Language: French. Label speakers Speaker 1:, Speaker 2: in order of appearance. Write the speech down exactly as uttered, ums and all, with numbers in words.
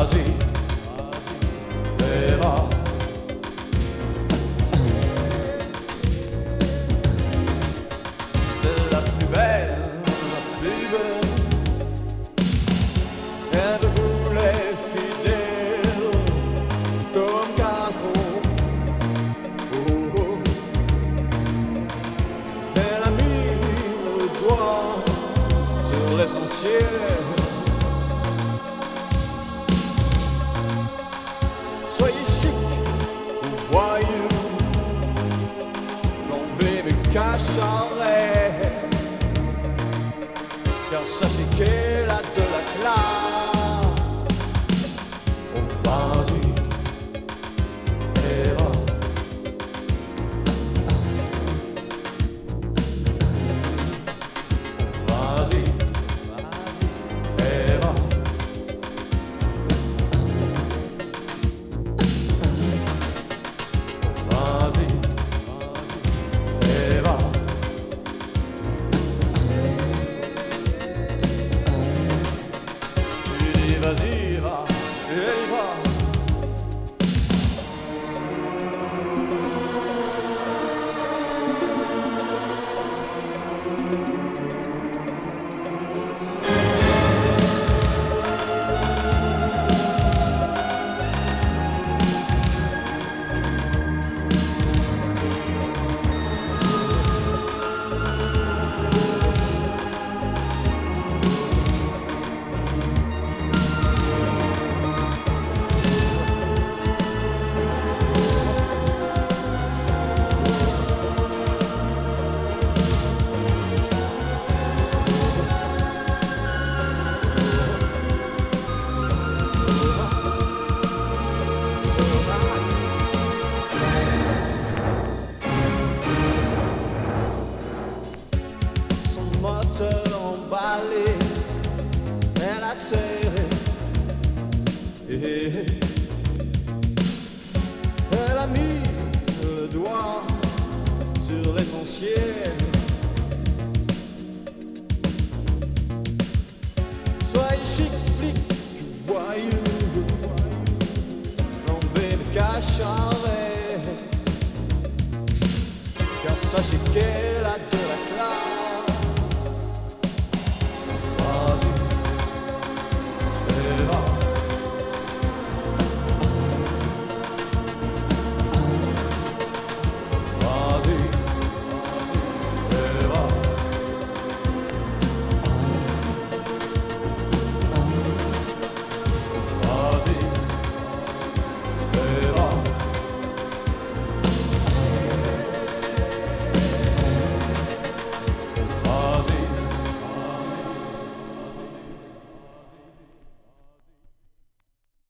Speaker 1: Vas-y, verras. T'es la plus belle, la plus belle. Elle voulait fidèle comme Castro. Oh, oh. Elle a mis le doigt sur l'essentiel. Soyez chic ou voyous, l'enlever me cacherait. Car sachez qu'elle a de la classe. Oh vas-y, Eva. Vas-y, Eva. Vas-y, Eva. Vas-y, va, et va. Moteur emballé, elle a serré. Et elle a mis le doigt sur l'essentiel. Soyez chic, flic, voyou, l'enlever me cacherait. Car sachez qu'elle